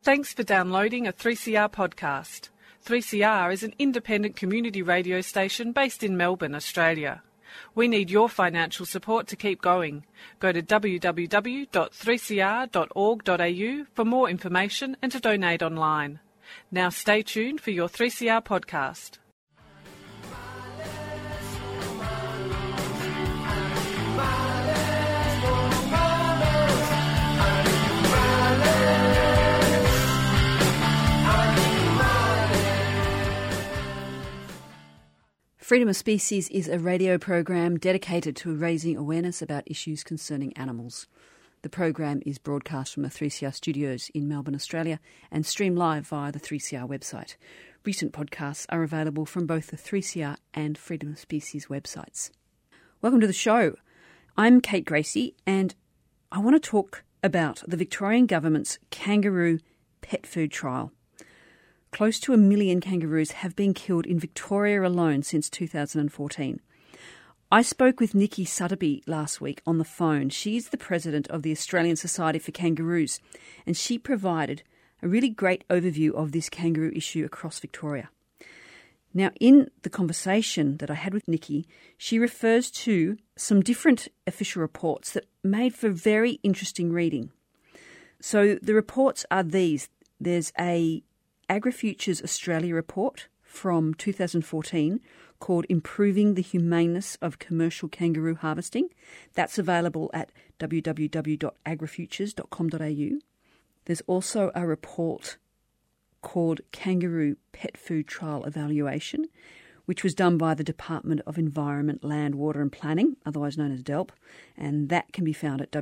Thanks for downloading a 3CR podcast. 3CR is an independent community radio station based in Melbourne, Australia. We need your financial support to keep going. Go to www.3cr.org.au for more information and to donate online. Now stay tuned for your 3CR podcast. Freedom of Species is a radio program dedicated to raising awareness about issues concerning animals. The program is broadcast from the 3CR studios in Melbourne, Australia, and streamed live via the 3CR website. Recent podcasts are available from both the 3CR and Freedom of Species websites. Welcome to the show. I'm Kate Gracie, and I want to talk about the Victorian Government's kangaroo pet food trial. Close to 1 million kangaroos have been killed in Victoria alone since 2014. I spoke with Nikki Sutterby last week on the phone. She's the president of the Australian Society for Kangaroos, and she provided a really great overview of this kangaroo issue across Victoria. Now, in the conversation that I had with Nikki, she refers to some different official reports that made for very interesting reading. So the reports are these. There's a AgriFutures Australia report from 2014 called Improving the Humaneness of Commercial Kangaroo Harvesting. That's available at www.agrifutures.com.au. There's also a report called Kangaroo Pet Food Trial Evaluation, which was done by the Department of Environment, Land, Water and Planning, otherwise known as DELP, and that can be found at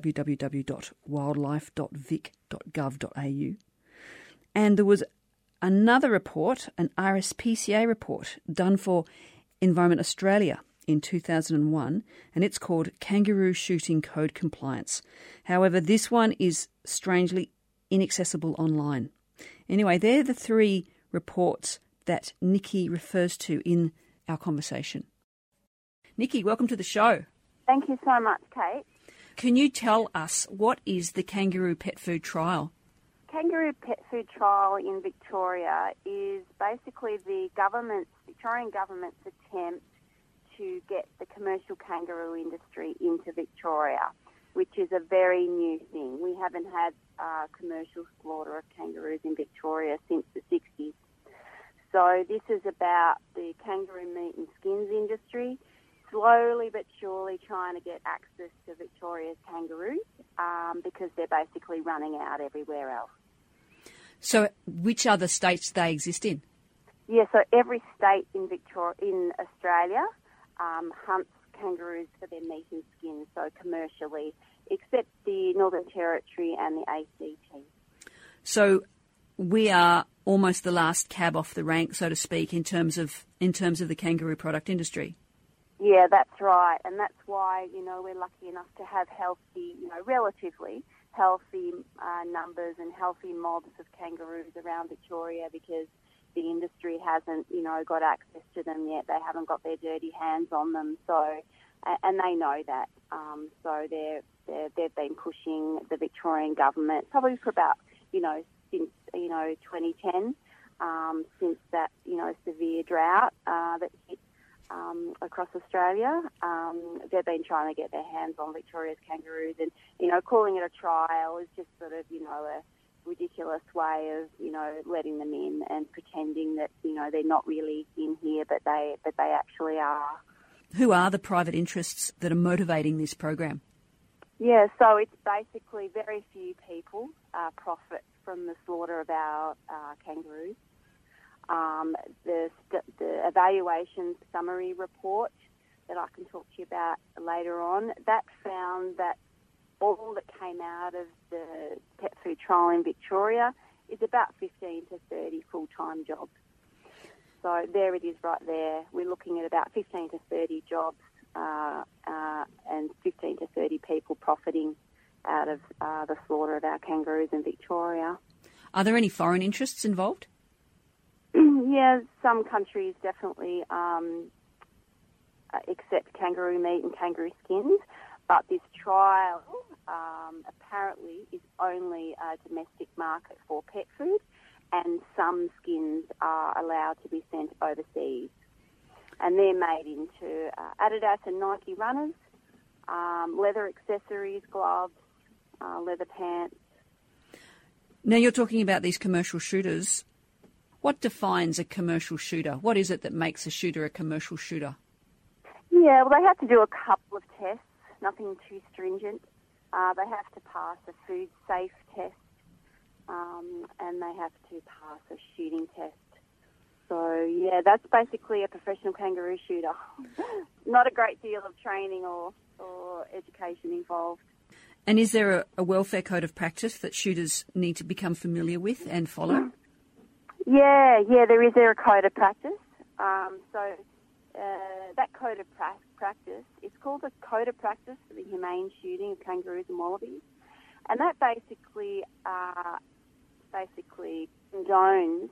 www.wildlife.vic.gov.au. And there was another report, an RSPCA report, done for Environment Australia in 2001, and it's called Kangaroo Shooting Code Compliance. However, this one is strangely inaccessible online. Anyway, they're the three reports that Nikki refers to in our conversation. Nikki, welcome to the show. Thank you so much, Kate. Can you tell us what is the Kangaroo Pet Food Trial? Kangaroo pet food trial in Victoria is basically the Victorian government's attempt to get the commercial kangaroo industry into Victoria, which is a very new thing. We haven't had commercial slaughter of kangaroos in Victoria since the 60s. So this is about the kangaroo meat and skins industry, slowly but surely trying to get access to Victoria's kangaroos because they're basically running out everywhere else. So which other states they exist in? Yeah, so every state in Australia hunts kangaroos for their meat and skin, so commercially, except the Northern Territory and the ACT. So we are almost the last cab off the rank, so to speak, in terms of the kangaroo product industry. Yeah, that's right, and that's why we're lucky enough to have healthy, relatively healthy numbers and healthy mobs of kangaroos around Victoria because the industry hasn't, got access to them yet. They haven't got their dirty hands on them, so and they know that. So they've been pushing the Victorian government probably for about since 2010, since that severe drought that hit across Australia. They've been trying to get their hands on Victoria's kangaroos, and calling it a trial is just sort of a ridiculous way of letting them in and pretending that they're not really in here, but they actually are. Who are the private interests that are motivating this program? Yeah, so it's basically very few people profit from the slaughter of our kangaroos. The evaluation summary report that I can talk to you about later on, that found that all that came out of the pet food trial in Victoria is about 15 to 30 full-time jobs. So there it is right there. We're looking at about 15 to 30 jobs and 15 to 30 people profiting out of the slaughter of our kangaroos in Victoria. Are there any foreign interests involved? Yeah, some countries definitely accept kangaroo meat and kangaroo skins, but this trial apparently is only a domestic market for pet food, and some skins are allowed to be sent overseas. And they're made into Adidas and Nike runners, leather accessories, gloves, leather pants. Now, you're talking about these commercial shooters. What defines a commercial shooter? What is it that makes a shooter a commercial shooter? Yeah, well, they have to do a couple of tests, nothing too stringent. They have to pass a food safe test, and they have to pass a shooting test. So, yeah, that's basically a professional kangaroo shooter. Not a great deal of training or education involved. And is there a welfare code of practice that shooters need to become familiar with and follow? Yeah, there is a code of practice. That code of practice, it's called the Code of Practice for the Humane Shooting of Kangaroos and Wallabies. And that basically condones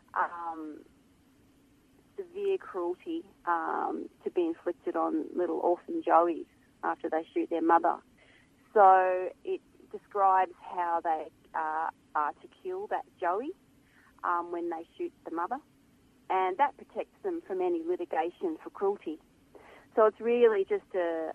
severe cruelty to be inflicted on little orphan joeys after they shoot their mother. So it describes how they are to kill that joey when they shoot the mother, and that protects them from any litigation for cruelty. So it's really just a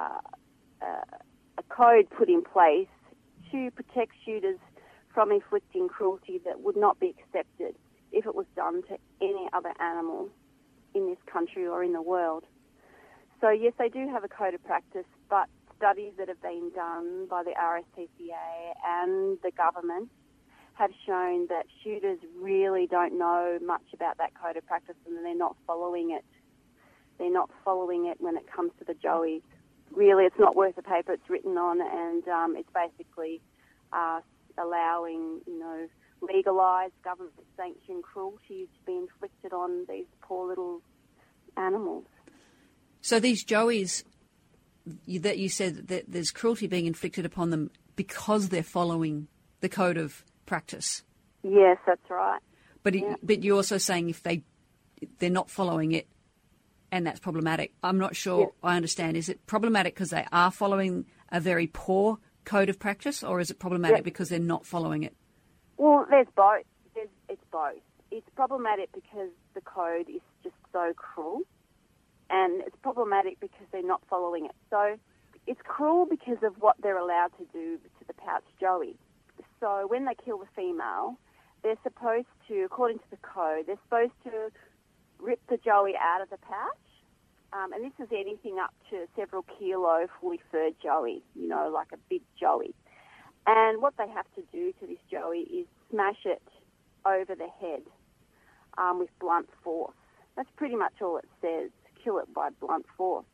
code put in place to protect shooters from inflicting cruelty that would not be accepted if it was done to any other animal in this country or in the world. So yes, they do have a code of practice, but studies that have been done by the RSPCA and the government have shown that shooters really don't know much about that code of practice, and they're not following it. They're not following it when it comes to the joeys. Really, it's not worth the paper it's written on, and it's basically allowing, legalised, government-sanctioned cruelty to be inflicted on these poor little animals. So these joeys, that you said that there's cruelty being inflicted upon them because they're following the code of practice. Yes, that's right. But you're also saying if they're not following it, and that's problematic. I'm not sure I understand. Is it problematic because they are following a very poor code of practice, or is it problematic because they're not following it? Well, there's both. It's both. It's problematic because the code is just so cruel, and it's problematic because they're not following it. So it's cruel because of what they're allowed to do to the pouch joey. So when they kill the female, they're supposed to, according to the code, they're supposed to rip the joey out of the pouch. And this is anything up to several kilo fully furred joey, like a big joey. And what they have to do to this joey is smash it over the head with blunt force. That's pretty much all it says, kill it by blunt force.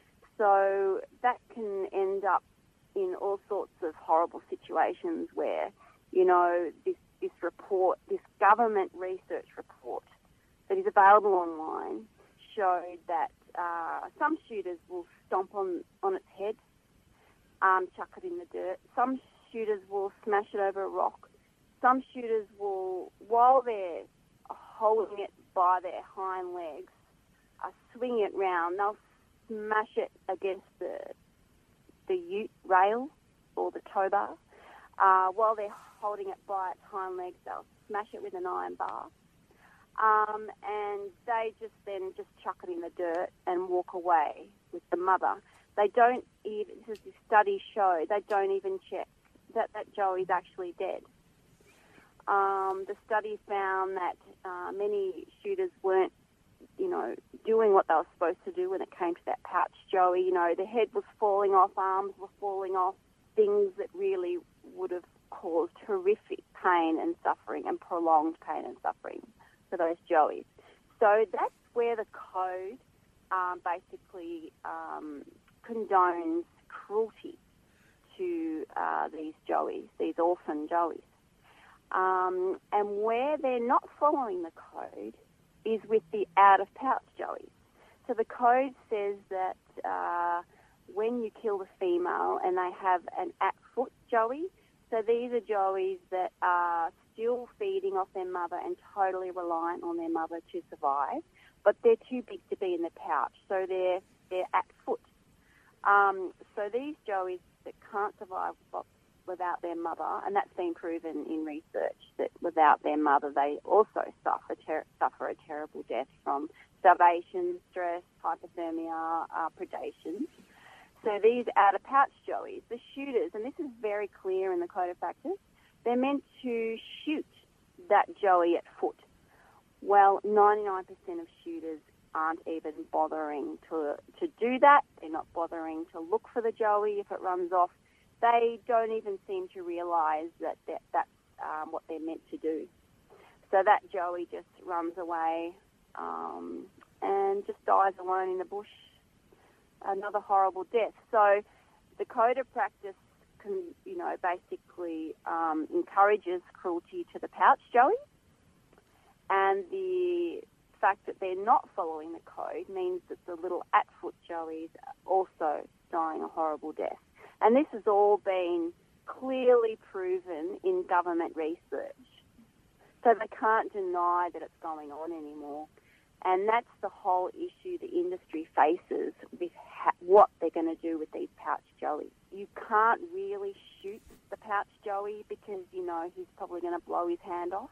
So that can end up in all sorts of horrible situations where, this report, this government research report that is available online showed that some shooters will stomp on its head, chuck it in the dirt. Some shooters will smash it over a rock. Some shooters will, while they're holding it by their hind legs, swing it round. They'll smash it against the ute rail or the tow bar. While they're holding it by its hind legs, they'll smash it with an iron bar. And they just chuck it in the dirt and walk away with the mother. They don't even, as the studies show, they don't even check that joey's actually dead. The study found that many shooters weren't, doing what they were supposed to do when it came to that pouch joey. The head was falling off, arms were falling off, things that really would have caused horrific pain and suffering and prolonged pain and suffering for those joeys. So that's where the code basically condones cruelty to these joeys, these orphan joeys. And where they're not following the code is with the out-of-pouch joeys. So the code says that when you kill the female and they have an at-foot joey, so these are joeys that are still feeding off their mother and totally reliant on their mother to survive, but they're too big to be in the pouch, so they're at foot. So these joeys, that can't survive without their mother, and that's been proven in research, that without their mother they also suffer a terrible death from starvation, stress, hypothermia, predation. So these out-of-pouch joeys, the shooters, and this is very clear in the Code of Practice, they're meant to shoot that joey at foot. Well, 99% of shooters aren't even bothering to do that. They're not bothering to look for the joey if it runs off. They don't even seem to realise that's what they're meant to do. So that joey just runs away and just dies alone in the bush. Another horrible death. So the Code of Practice basically encourages cruelty to the pouch joey, and the fact that they're not following the code means that the little at-foot joeys are also dying a horrible death. And this has all been clearly proven in government research. So they can't deny that it's going on anymore. And that's the whole issue the industry faces with what they're going to do with these pouch joeys. You can't really shoot the pouch joey because, he's probably going to blow his hand off.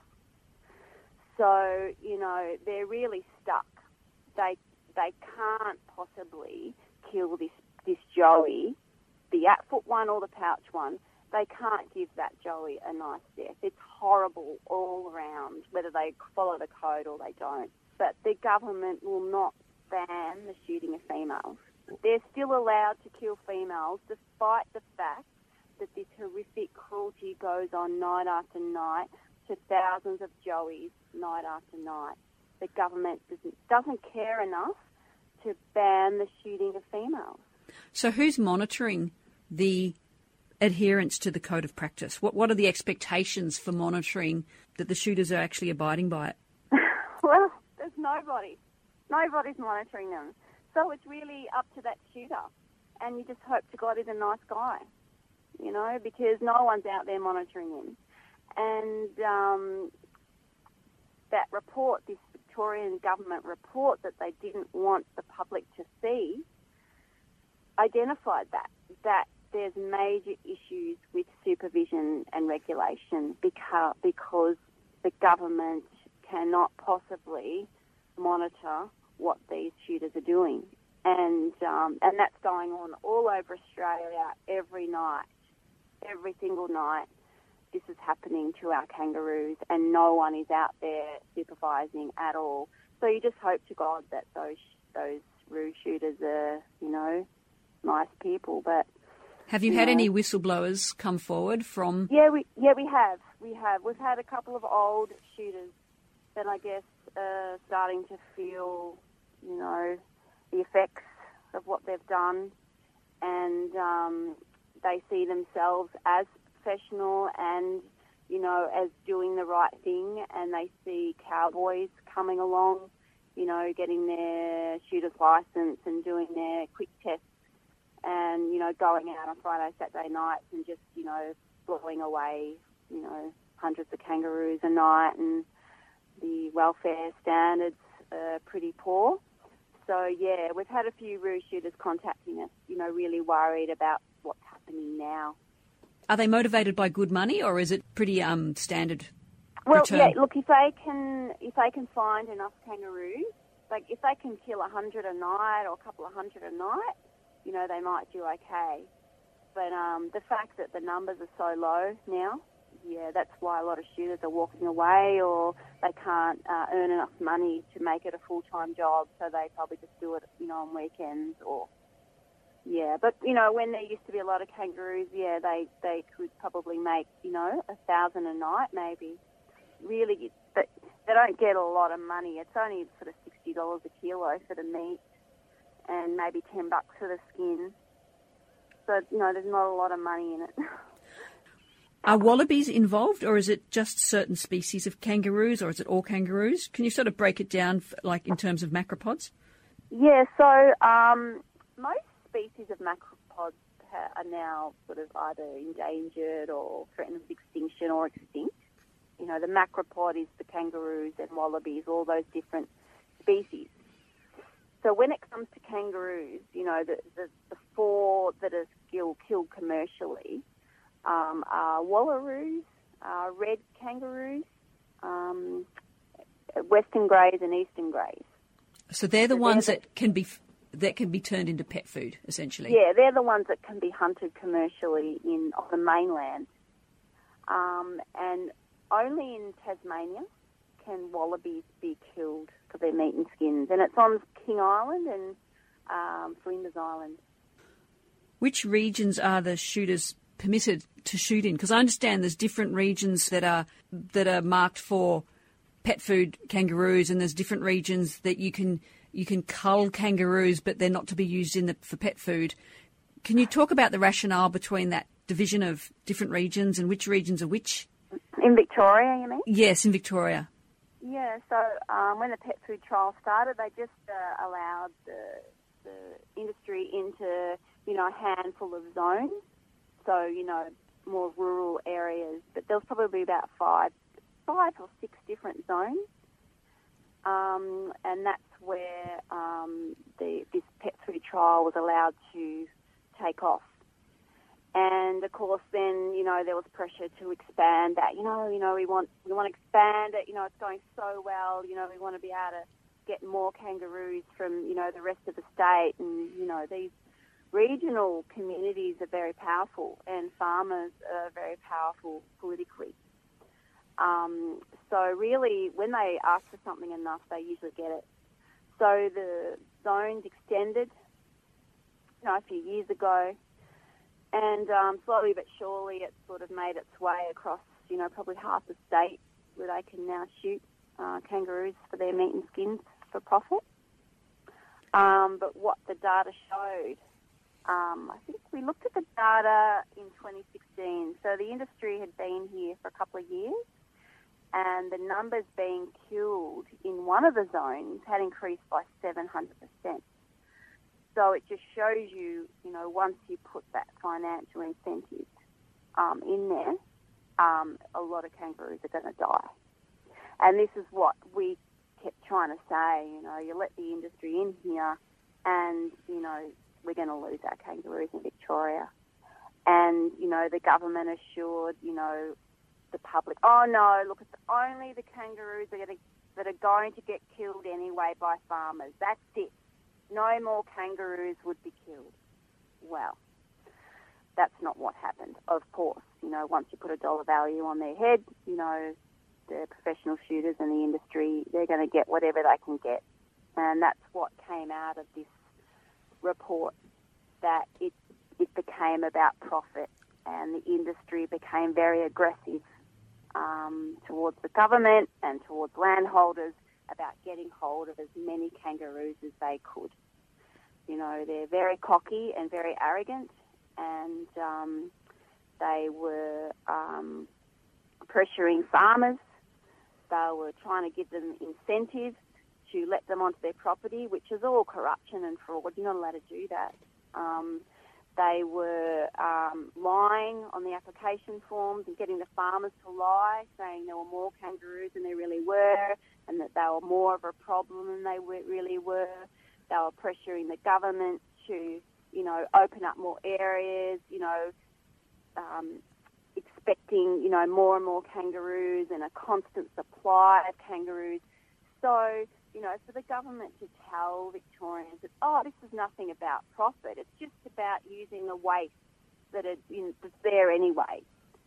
So, they're really stuck. They can't possibly kill this joey, the at-foot one or the pouch one. They can't give that joey a nice death. It's horrible all around, whether they follow the code or they don't. But the government will not ban the shooting of females. They're still allowed to kill females despite the fact that this horrific cruelty goes on night after night to thousands of joeys night after night. The government doesn't care enough to ban the shooting of females. So who's monitoring the adherence to the Code of Practice? What are the expectations for monitoring that the shooters are actually abiding by it? Well, there's nobody. Nobody's monitoring them. So it's really up to that shooter. And you just hope to God he's a nice guy, because no one's out there monitoring him. And that report, this Victorian government report that they didn't want the public to see, identified that there's major issues with supervision and regulation because the government cannot possibly monitor what these shooters are doing. And that's going on all over Australia every night, every single night. This is happening to our kangaroos, and no one is out there supervising at all. So you just hope to God that those roo shooters are, nice people. But have you had any whistleblowers come forward from? Yeah, we have. We've had a couple of old shooters that I guess are starting to feel, the effects of what they've done, and they see themselves as professional and, as doing the right thing, and they see cowboys coming along, getting their shooter's license and doing their quick tests and, going out on Friday, Saturday nights and just, blowing away, hundreds of kangaroos a night, and the welfare standards are pretty poor. So, yeah, we've had a few roo shooters contacting us, really worried about what's happening now. Are they motivated by good money, or is it pretty standard Well, return? yeah, look, if they can find enough kangaroos, like if they can kill 100 a night or a couple of hundred a night, they might do okay. But the fact that the numbers are so low now, yeah, that's why a lot of shooters are walking away, or they can't earn enough money to make it a full-time job, so they probably just do it, on weekends or... Yeah, but, when there used to be a lot of kangaroos, yeah, they could probably make, 1,000 a night maybe. Really, but they don't get a lot of money. It's only sort of $60 a kilo for the meat and maybe $10 for the skin. So, there's not a lot of money in it. Are wallabies involved, or is it just certain species of kangaroos, or is it all kangaroos? Can you sort of break it down, like in terms of macropods? Yeah, so most species of macropods are now sort of either endangered or threatened with extinction or extinct. The macropod is the kangaroos and wallabies, all those different species. So when it comes to kangaroos, the four that are killed commercially are wallaroos, red kangaroos, western greys and eastern greys. So they're the ones that can be turned into pet food, essentially. Yeah, they're the ones that can be hunted commercially on the mainland. And only in Tasmania can wallabies be killed for their meat and skins. And it's on King Island and Flinders Island. Which regions are the shooters permitted to shoot in? Because I understand there's different regions that are marked for pet food kangaroos, and there's different regions that you can cull kangaroos, but they're not to be used for pet food. Can you talk about the rationale between that division of different regions and which regions are which? In Victoria, you mean? Yes, in Victoria. Yeah, so when the pet food trial started, they just allowed the industry into, a handful of zones, so, more rural areas. But there was probably about five or six different zones, and that's where this pet food trial was allowed to take off. And of course, then there was pressure to expand that. We want to expand it. It's going so well. We want to be able to get more kangaroos from the rest of the state. And these regional communities are very powerful, and farmers are very powerful politically. So really, when they ask for something enough, they usually get it. So the zones extended, a few years ago. And slowly but surely, it's sort of made its way across, probably half the state where they can now shoot kangaroos for their meat and skins for profit. But what the data showed, I think we looked at the data in 2016. So the industry had been here for a couple of years, and the numbers being killed in one of the zones had increased by 700%. So it just shows you, once you put that financial incentive in there, a lot of kangaroos are going to die. And this is what we kept trying to say, you let the industry in here and, we're going to lose our kangaroos in Victoria. And, the government assured, the public, oh no, look, it's only the kangaroos that are going to get killed anyway by farmers. That's it. No more kangaroos would be killed. Well, that's not what happened. Of course, once you put a dollar value on their head, the professional shooters and the industry, they're going to get whatever they can get. And that's what came out of this report, that it became about profit, and the industry became very aggressive towards the government and towards landholders about getting hold of as many kangaroos as they could. They're very cocky and very arrogant, and they were pressuring farmers. They were trying to give them incentives to let them onto their property, which is all corruption and fraud. You're not allowed to do that. They were lying on the application forms and getting the farmers to lie, saying there were more kangaroos than there really were, and that they were more of a problem than they really were. They were pressuring the government to, open up more areas, expecting, more and more kangaroos and a constant supply of kangaroos. So, for the government to tell Victorians that, this is nothing about profit, it's just about using the waste that's there anyway,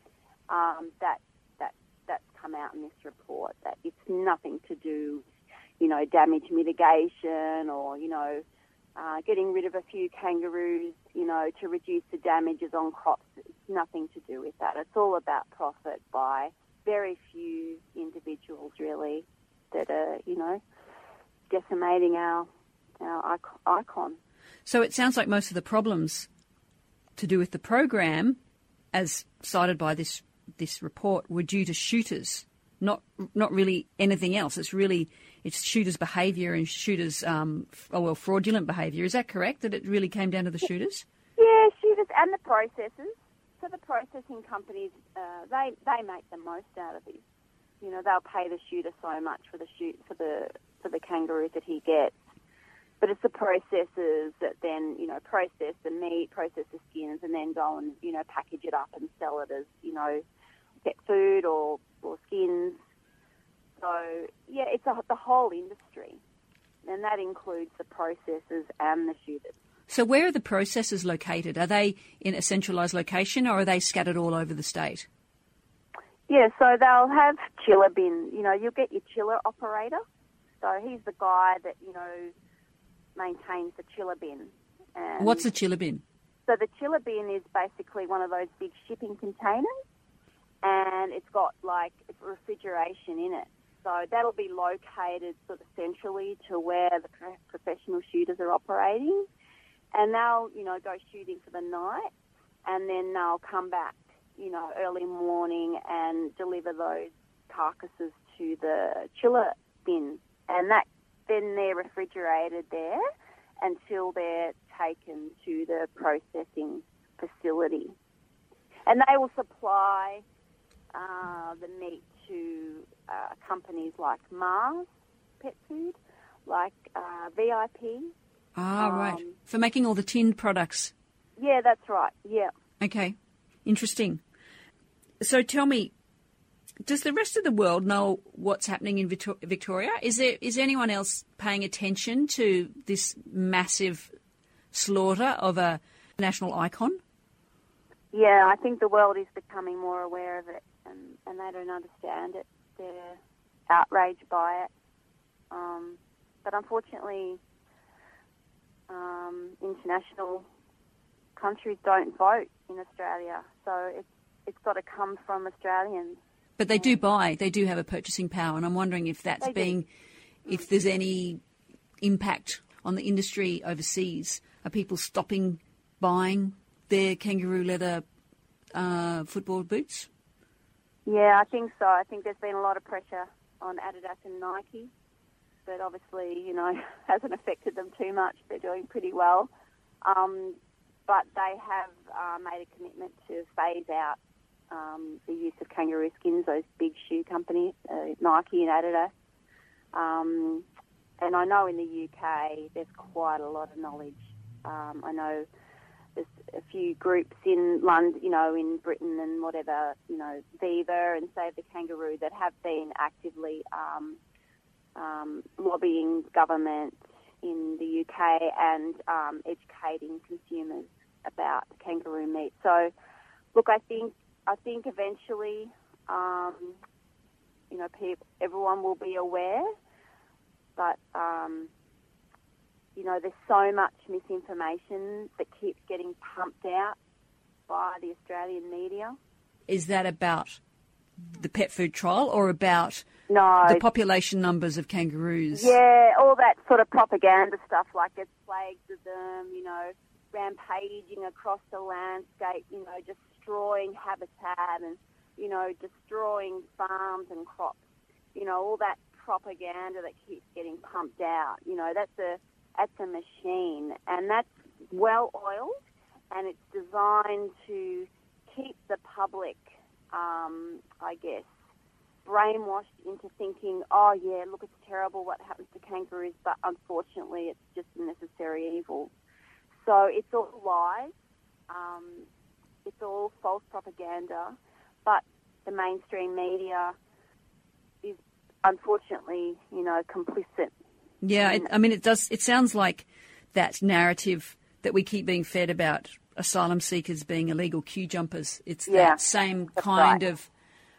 that's come out in this report, that it's nothing to do, damage mitigation or, getting rid of a few kangaroos, to reduce the damages on crops. It's nothing to do with that. It's all about profit by very few individuals, really, that are, decimating our icon. So it sounds like most of the problems to do with the program, as cited by this report, were due to shooters, not really anything else. It's shooters' behaviour and shooters' fraudulent behaviour. Is that correct? That it really came down to the shooters? Yeah, shooters and the processors. So the processing companies, they make the most out of this. They'll pay the shooter so much for the kangaroo that he gets. But it's the processors that then, process the meat, process the skins, and then go and, package it up and sell it as, pet food or skins. So, yeah, it's the whole industry, and that includes the processors and the shooters. So where are the processors located? Are they in a centralised location, or are they scattered all over the state? Yeah, so they'll have chiller bins. You'll get your chiller operator. So he's the guy that, maintains the chiller bin. And what's a chiller bin? So the chiller bin is basically one of those big shipping containers, and it's got, refrigeration in it. So that'll be located sort of centrally to where the professional shooters are operating. And they'll, go shooting for the night, and then they'll come back, early morning and deliver those carcasses to the chiller bin. And then they're refrigerated there until they're taken to the processing facility. And they will supply the meat to companies like Mars Pet Food, like VIP. Right. For making all the tinned products. Yeah, that's right. Yeah. Okay. Interesting. So tell me, does the rest of the world know what's happening in Victoria? Is anyone else paying attention to this massive slaughter of a national icon? Yeah, I think the world is becoming more aware of it, and they don't understand it. They're outraged by it. But unfortunately, international countries don't vote in Australia, so it's got to come from Australians. But they do buy. They do have a purchasing power, and I'm wondering if if there's any impact on the industry overseas. Are people stopping buying their kangaroo leather football boots? Yeah, I think so. I think there's been a lot of pressure on Adidas and Nike, but obviously, hasn't affected them too much. They're doing pretty well. But they have made a commitment to phase out the use of kangaroo skins, those big shoe companies, Nike and Adidas. And I know in the UK there's quite a lot of knowledge. I know there's a few groups in London, in Britain and whatever, Viva and Save the Kangaroo that have been actively lobbying government in the UK and educating consumers about kangaroo meat. So, look, I think eventually, everyone will be aware, but there's so much misinformation that keeps getting pumped out by the Australian media. Is that about the pet food trial or about No. the population numbers of kangaroos? Yeah, all that sort of propaganda stuff, like it's plagues of them, rampaging across the landscape, destroying habitat and, destroying farms and crops. All that propaganda that keeps getting pumped out. That's a machine, and that's well oiled, and it's designed to keep the public, brainwashed into thinking, oh yeah, look, it's terrible what happens to kangaroos, but unfortunately it's just a necessary evil. So it's all lies, it's all false propaganda, but the mainstream media is unfortunately, complicit. Yeah, it sounds like that narrative that we keep being fed about asylum seekers being illegal queue jumpers. It's that same kind of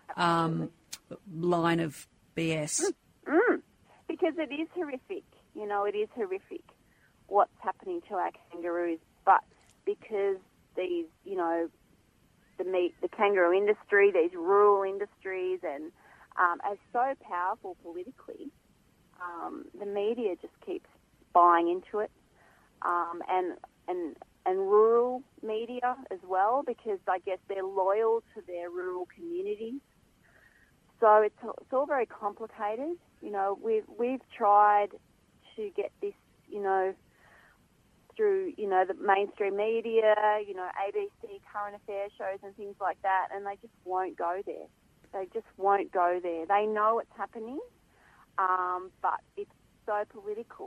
line of BS. Because it is horrific. It is horrific what's happening to our kangaroos. But because these, the kangaroo industry, these rural industries, and are so powerful politically, the media just keeps buying into it, and rural media as well, because I guess they're loyal to their rural communities. So it's all very complicated. We've tried to get this, through, the mainstream media, ABC current affairs shows and things like that, and they just won't go there. They just won't go there. They know it's happening, but it's so political,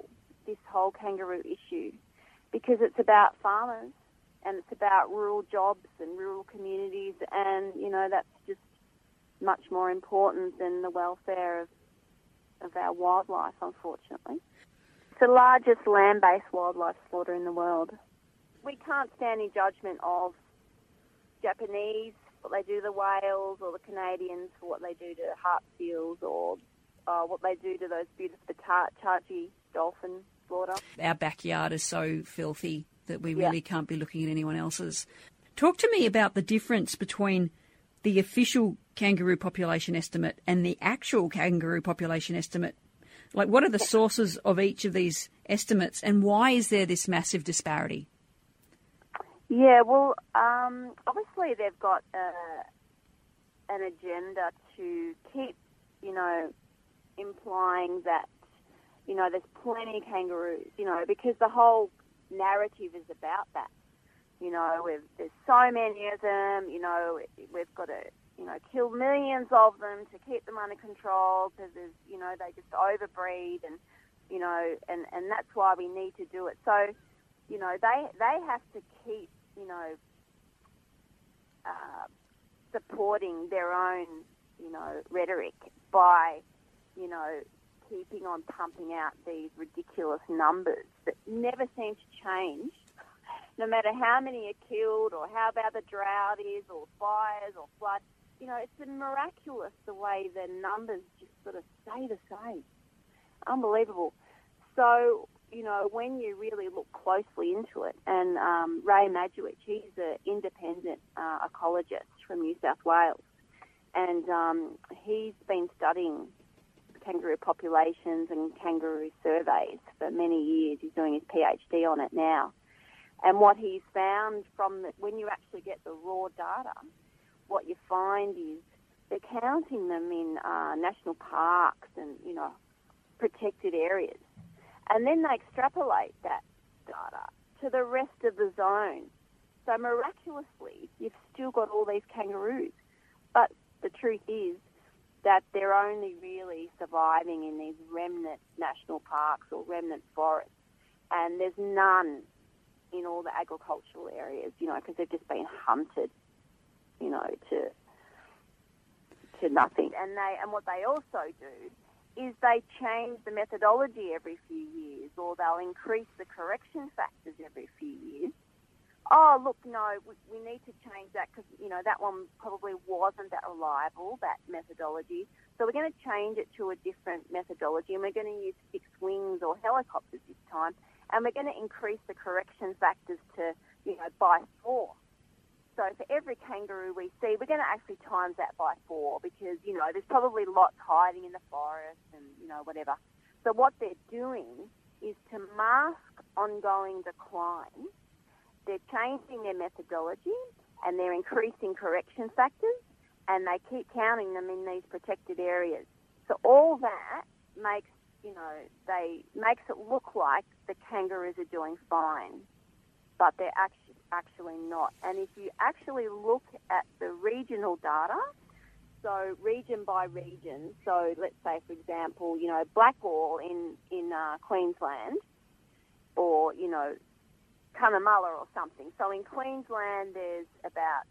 this whole kangaroo issue, because it's about farmers and it's about rural jobs and rural communities, and, you know, that's just much more important than the welfare of our wildlife, unfortunately. It's the largest land-based wildlife slaughter in the world. We can't stand in judgment of Japanese, what they do to the whales, or the Canadians for what they do to harp seals, or what they do to those beautiful Tachi dolphin slaughter. Our backyard is so filthy that we really can't be looking at anyone else's. Talk to me about the difference between the official kangaroo population estimate and the actual kangaroo population estimate. Like, what are the sources of each of these estimates, and why is there this massive disparity? Yeah, well, obviously they've got an agenda to keep, you know, implying that, you know, there's plenty of kangaroos, you know, because the whole narrative is about that. You know, there's so many of them, you know, we've got to, you know, kill millions of them to keep them under control because, you know, they just overbreed and, you know, and that's why we need to do it. So, you know, they have to keep, you know, supporting their own, you know, rhetoric by, you know, keeping on pumping out these ridiculous numbers that never seem to change, no matter how many are killed or how bad the drought is or fires or floods. You know, it's miraculous the way the numbers just sort of stay the same. Unbelievable. So, you know, when you really look closely into it, and Ray Madgowicz, he's an independent ecologist from New South Wales, and he's been studying kangaroo populations and kangaroo surveys for many years. He's doing his PhD on it now. And what he's found from when you actually get the raw data, what you find is they're counting them in national parks and, you know, protected areas. And then they extrapolate that data to the rest of the zone. So miraculously, you've still got all these kangaroos. But the truth is that they're only really surviving in these remnant national parks or remnant forests. And there's none in all the agricultural areas, you know, because they've just been hunted, you know, to nothing. And what they also do is they change the methodology every few years, or they'll increase the correction factors every few years. Oh, look, no, we need to change that because, you know, that one probably wasn't that reliable, that methodology. So we're going to change it to a different methodology, and we're going to use fixed wings or helicopters this time, and we're going to increase the correction factors to, you know, by 4. So for every kangaroo we see, we're going to actually times that by 4 because, you know, there's probably lots hiding in the forest and, you know, whatever. So what they're doing is to mask ongoing decline. They're changing their methodology and they're increasing correction factors, and they keep counting them in these protected areas. So all that makes, you know, makes it look like the kangaroos are doing fine, but they're actually not. And if you actually look at the regional data, so region by region, so let's say, for example, you know, Blackall in Queensland, or, you know, Cunnamulla or something. So in Queensland, there's about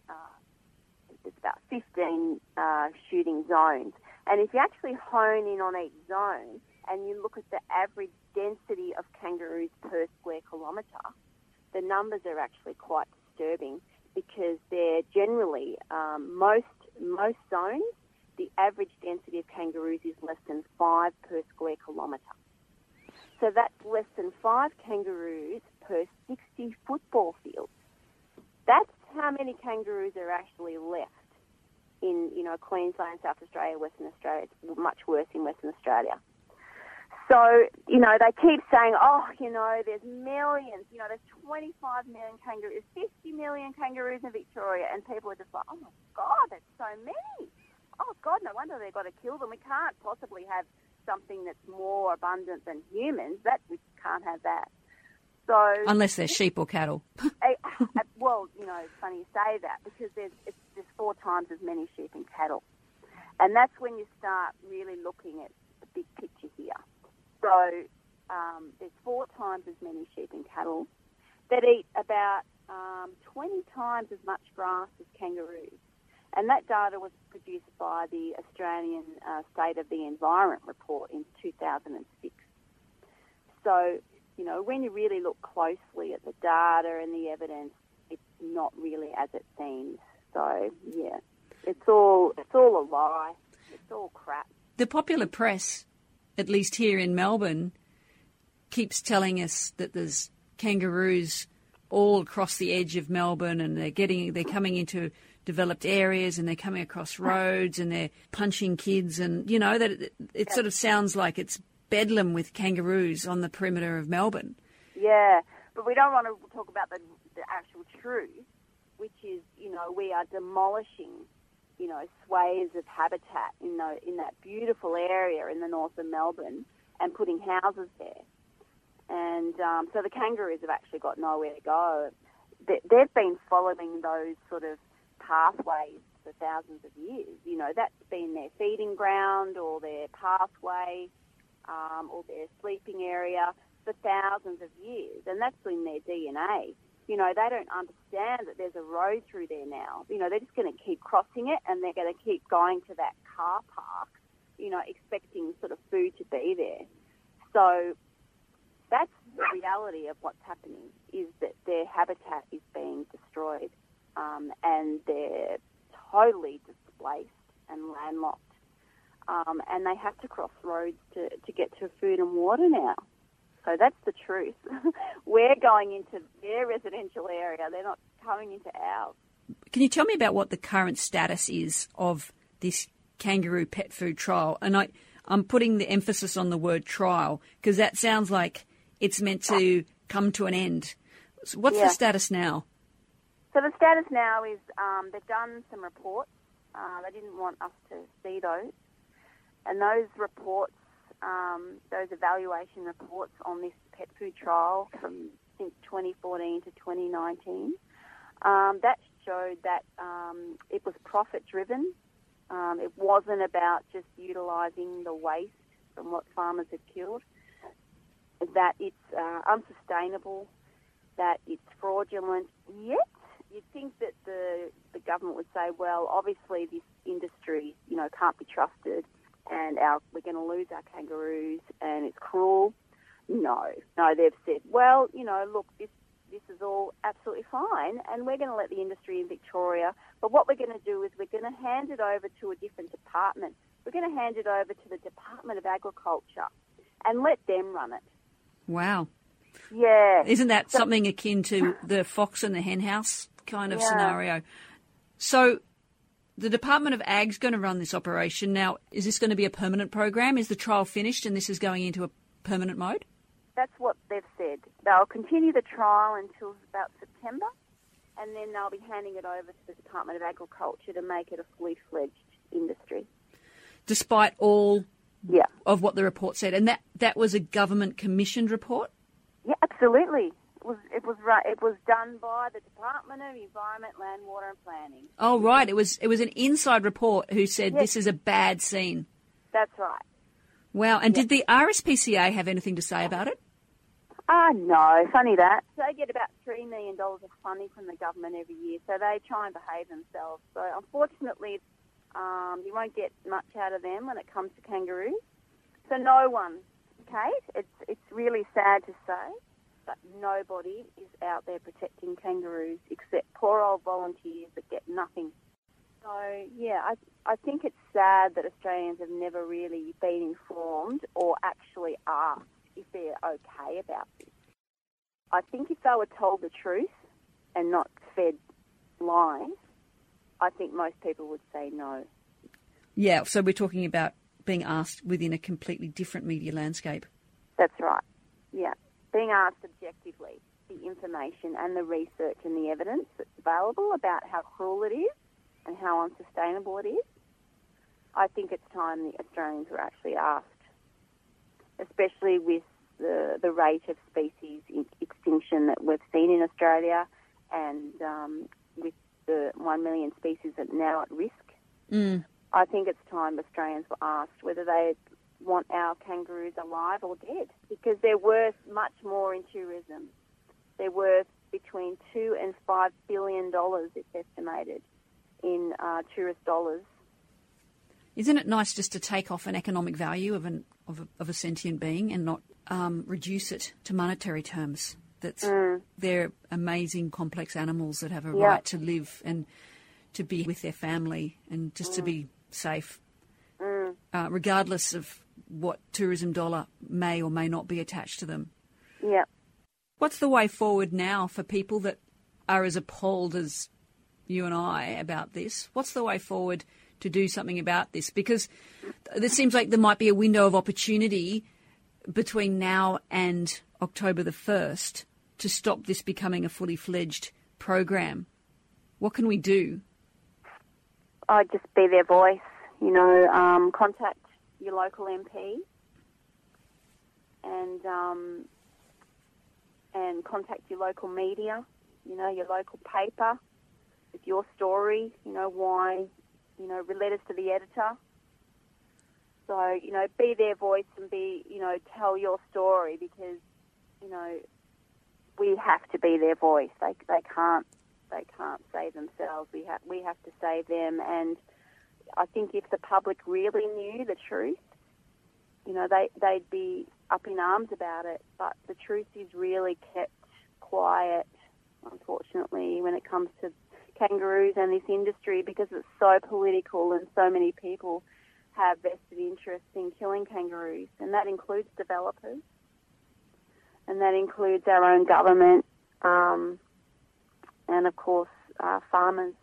15 shooting zones. And if you actually hone in on each zone and you look at the average density of kangaroos per square kilometre, the numbers are actually quite disturbing because they're generally, most zones, the average density of kangaroos is less than 5 per square kilometre. So that's less than 5 kangaroos per 60 football fields. That's how many kangaroos are actually left in, you know, Queensland, South Australia, Western Australia. It's much worse in Western Australia. So, you know, they keep saying, oh, you know, there's millions, you know, there's 25 million kangaroos, 50 million kangaroos in Victoria, and people are just like, oh, my God, that's so many. Oh, God, no wonder they've got to kill them. We can't possibly have something that's more abundant than humans. We can't have that. So unless they're sheep or cattle. Well, you know, it's funny you say that because there's 4 times as many sheep and cattle. And that's when you start really looking at the big picture here. So there's 4 times as many sheep and cattle that eat about 20 times as much grass as kangaroos. And that data was produced by the Australian State of the Environment report in 2006. So, you know, when you really look closely at the data and the evidence, it's not really as it seems. So, yeah, it's all a lie. It's all crap. The popular press, at least here in Melbourne, keeps telling us that there's kangaroos all across the edge of Melbourne, and they're coming into developed areas, and they're coming across roads, and they're punching kids, and you know that it sort of sounds like it's bedlam with kangaroos on the perimeter of Melbourne. Yeah, but we don't want to talk about the actual truth, which is, you know, we are demolishing, you know, swathes of habitat in that beautiful area in the north of Melbourne and putting houses there. And so the kangaroos have actually got nowhere to go. They've been following those sort of pathways for thousands of years. You know, that's been their feeding ground or their pathway or their sleeping area for thousands of years. And that's in their DNA. You know, they don't understand that there's a road through there now. You know, they're just going to keep crossing it, and they're going to keep going to that car park, you know, expecting sort of food to be there. So that's the reality of what's happening, is that their habitat is being destroyed, and they're totally displaced and landlocked. And they have to cross roads to get to food and water now. So that's the truth. We're going into their residential area. They're not coming into ours. Can you tell me about what the current status is of this kangaroo pet food trial? And I'm putting the emphasis on the word trial because that sounds like it's meant to come to an end. So what's the status now? So the status now is they've done some reports. They didn't want us to see those. And those reports, those evaluation reports on this pet food trial from since 2014 to 2019, that showed that it was profit-driven. It wasn't about just utilising the waste from what farmers had killed, that it's unsustainable, that it's fraudulent. Yet you'd think that the government would say, well, obviously this industry, you know, can't be trusted, and we're going to lose our kangaroos, and it's cruel. No, they've said, well, you know, look, this is all absolutely fine, and we're going to let the industry in Victoria, but what we're going to do is we're going to hand it over to a different department. We're going to hand it over to the Department of Agriculture and let them run it. Wow. Yeah. Isn't that something akin to the fox and the hen house kind of scenario? So the Department of Ag's going to run this operation. Now, is this going to be a permanent program? Is the trial finished and this is going into a permanent mode? That's what they've said. They'll continue the trial until about September, and then they'll be handing it over to the Department of Agriculture to make it a fully fledged industry. Despite all of what the report said, and that was a government commissioned report? Yeah, absolutely. It was done by the Department of Environment, Land, Water and Planning. Oh, right. It was an inside report who said this is a bad scene. That's right. Wow. And did the RSPCA have anything to say about it? No. Funny that. They get about $3 million of funding from the government every year, so they try and behave themselves. So unfortunately, you won't get much out of them when it comes to kangaroos. So no one, Kate, it's really sad to say, but nobody is out there protecting kangaroos except poor old volunteers that get nothing. So, yeah, I think it's sad that Australians have never really been informed or actually asked if they're okay about this. I think if they were told the truth and not fed lies, I think most people would say no. Yeah, so we're talking about being asked within a completely different media landscape. That's right, yeah. Being asked objectively the information and the research and the evidence that's available about how cruel it is and how unsustainable it is. I think it's time the Australians were actually asked, especially with the rate of species extinction that we've seen in Australia and with the 1 million species that are now at risk. I think it's time Australians were asked whether they want our kangaroos alive or dead, because they're worth much more in tourism. They're worth between $2 and $5 billion, it's estimated, in tourist dollars. Isn't it nice just to take off an economic value of a sentient being and not reduce it to monetary terms? They're amazing, complex animals that have a right to live and to be with their family and just to be safe, regardless of what tourism dollar may or may not be attached to them. Yeah. What's the way forward now for people that are as appalled as you and I about this? What's the way forward to do something about this? Because it seems like there might be a window of opportunity between now and October the 1st to stop this becoming a fully fledged program. What can we do? I'd just be their voice, contact your local MP and contact your local media, your local paper with your story, why, letters to the editor. So, be their voice and tell your story, because, we have to be their voice. They can't save themselves. We have to save them. And I think if the public really knew the truth, they'd be up in arms about it. But the truth is really kept quiet, unfortunately, when it comes to kangaroos and this industry, because it's so political and so many people have vested interest in killing kangaroos, and that includes developers, and that includes our own government, and of course farmers.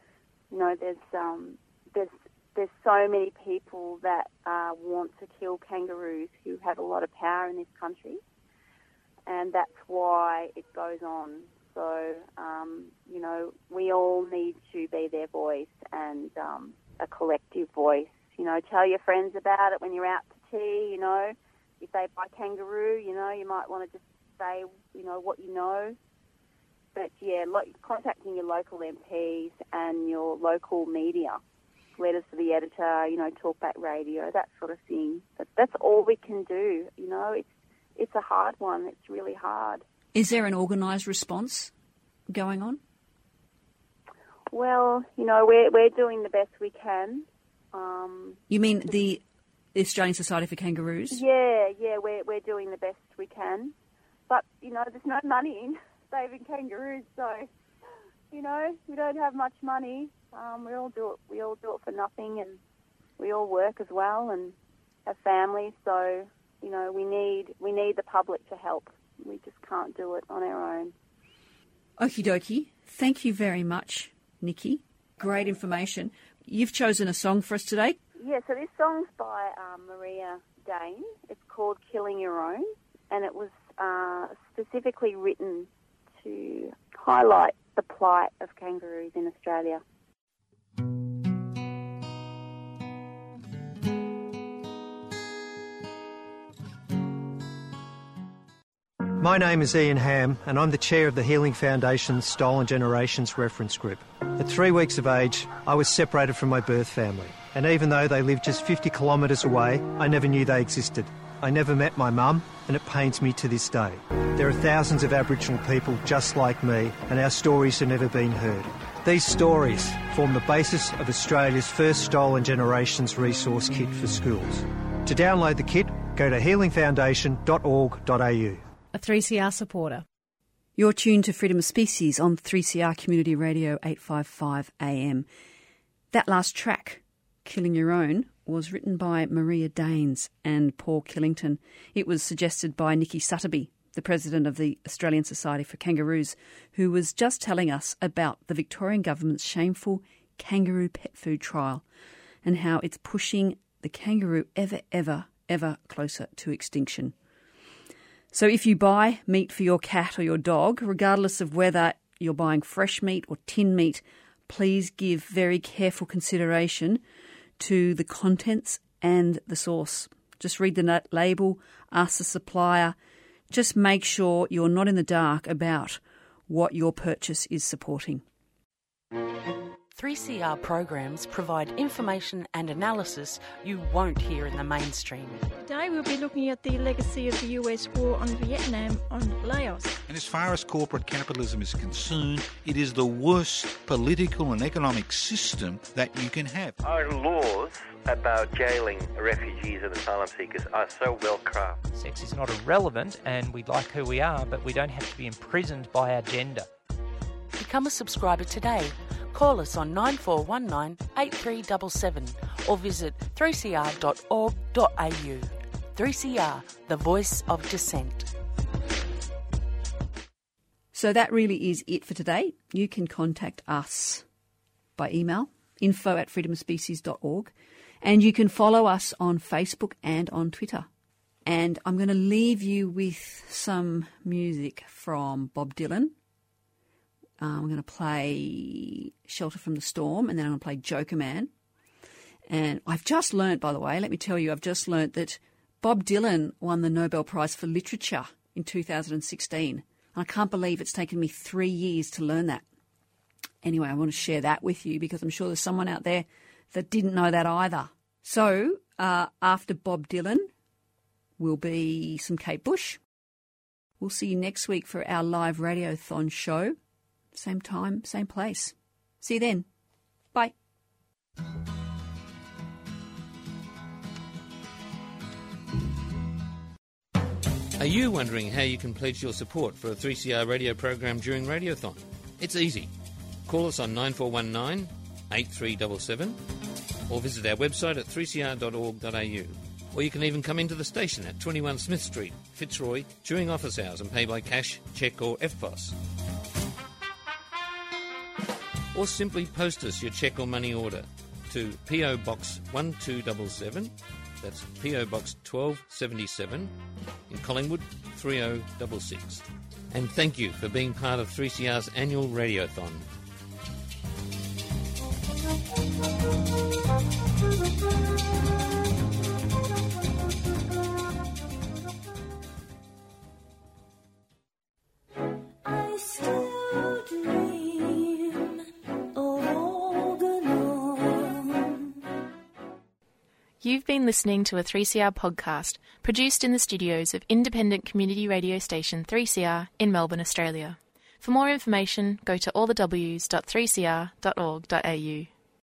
There's so many people that want to kill kangaroos who have a lot of power in this country, and that's why it goes on. So, we all need to be their voice, and a collective voice. Tell your friends about it when you're out to tea, if they buy kangaroo, you might want to just say, what you know. But, contacting your local MPs and your local media, letters to the editor, talkback radio, that sort of thing. But that's all we can do, It's a hard one. It's really hard. Is there an organised response going on? Well, we're doing the best we can. You mean the Australian Society for Kangaroos? Yeah, we're doing the best we can. But, there's no money in saving kangaroos, so, we don't have much money. We all do it for nothing, and we all work as well and have families, so, we need the public to help. We just can't do it on our own. Okie dokie. Thank you very much, Nikki. Great information. You've chosen a song for us today. Yeah, so this song's by Maria Dane. It's called Killing Your Own, and it was specifically written to highlight the plight of kangaroos in Australia. My name is Ian Ham, and I'm the chair of the Healing Foundation's Stolen Generations Reference Group. At 3 weeks of age, I was separated from my birth family, and even though they lived just 50 kilometres away, I never knew they existed. I never met my mum, and it pains me to this day. There are thousands of Aboriginal people just like me, and our stories have never been heard. These stories form the basis of Australia's first Stolen Generations resource kit for schools. To download the kit, go to healingfoundation.org.au. A 3CR supporter. You're tuned to Freedom of Species on 3CR Community Radio 855 AM. That last track, Killing Your Own, was written by Maria Danes and Paul Killington. It was suggested by Nikki Sutterby, the president of the Australian Society for Kangaroos, who was just telling us about the Victorian government's shameful kangaroo pet food trial and how it's pushing the kangaroo ever closer to extinction. So if you buy meat for your cat or your dog, regardless of whether you're buying fresh meat or tin meat, please give very careful consideration to the contents and the source. Just read the label, ask the supplier. Just make sure you're not in the dark about what your purchase is supporting. 3CR programs provide information and analysis you won't hear in the mainstream. Today we'll be looking at the legacy of the US war on Vietnam, on Laos. And as far as corporate capitalism is concerned, it is the worst political and economic system that you can have. Our laws about jailing refugees and asylum seekers are so well crafted. Sex is not irrelevant and we like who we are, but we don't have to be imprisoned by our gender. Become a subscriber today. Call us on 9419 8377 or visit 3cr.org.au. 3CR, the voice of dissent. So that really is it for today. You can contact us by email, info@freedomofspecies.org, and you can follow us on Facebook and on Twitter. And I'm going to leave you with some music from Bob Dylan. I'm going to play Shelter from the Storm, and then I'm going to play Joker Man. And I've just learnt, by the way, let me tell you, I've just learnt that Bob Dylan won the Nobel Prize for Literature in 2016. I can't believe it's taken me 3 years to learn that. Anyway, I want to share that with you because I'm sure there's someone out there that didn't know that either. So, after Bob Dylan will be some Kate Bush. We'll see you next week for our live radiothon show. Same time, same place. See you then. Bye. Are you wondering how you can pledge your support for a 3CR radio program during Radiothon? It's easy. Call us on 9419 8377 or visit our website at 3cr.org.au. Or you can even come into the station at 21 Smith Street, Fitzroy, during office hours and pay by cash, cheque or EFTPOS. Or simply post us your cheque or money order to PO Box 1277, that's PO Box 1277 in Collingwood 3066. And thank you for being part of 3CR's annual Radiothon. You've been listening to a 3CR podcast produced in the studios of independent community radio station 3CR in Melbourne, Australia. For more information, go to allthews.3cr.org.au.